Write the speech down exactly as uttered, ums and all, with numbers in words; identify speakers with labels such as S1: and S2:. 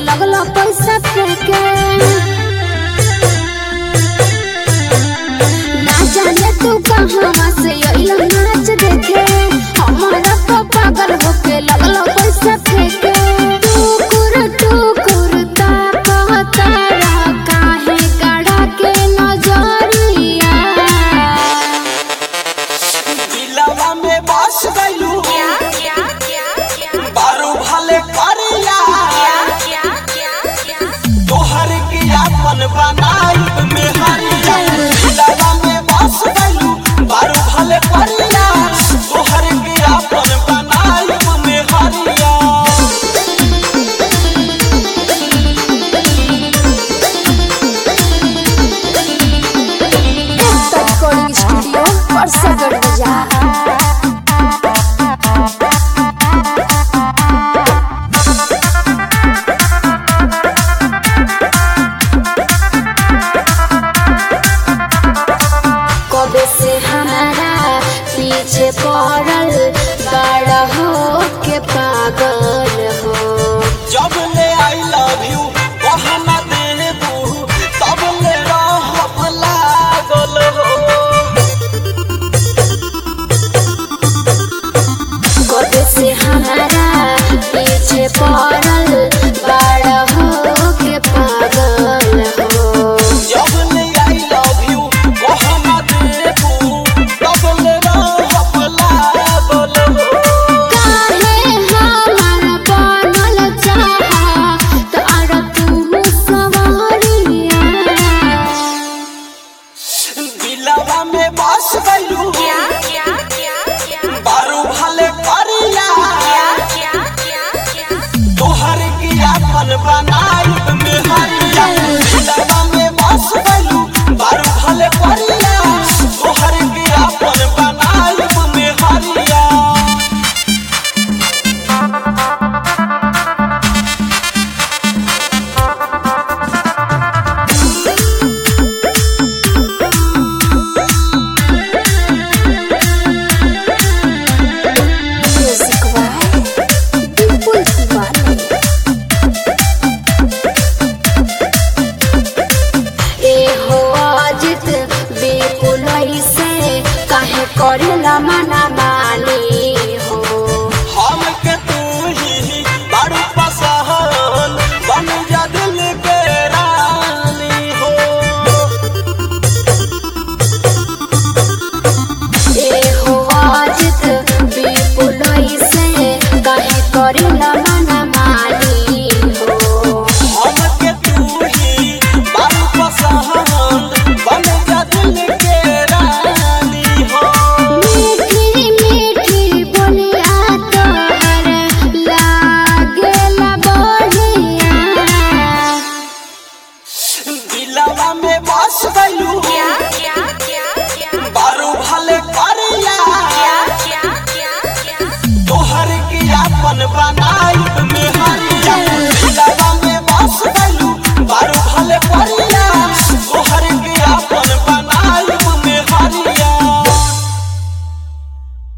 S1: लगला पैसा फेंके। ना जाने तू कहाँ से अइला नाच देखे, हमारा तो पागल होके लगला पैसा फेंके। टुकुर टुकुर ताकता रह काहे गड़ा के नजरिया।
S2: दिलवा में बस गइलू बारू भले करिया, तोहर के अपन बनाई में हरिया। दिलवा में बस गइलू बारू भले करिया, तोहर के अपन बनाई में हरिया।
S1: रिकॉर्डिंग स्टूडियो परसगढ़ बाजार। कबे से हमारा पीछे पड़ल बड़ा हो के पागल हो।
S2: जब ले आई लव यू कहना देबू, तब ले रहब लागल हो।
S1: कबे से हमारा पीछे पड़ल बड़ा हो के पागल हो।
S2: जब ले आई लव यू कहना देबू, तब ले रहब लागल हो।
S1: काहे हमार बनल चाहा तारा तू सवारिया।
S2: दिलवा में बस गइलू बारू भले करिया, तोहर के अपन बनाई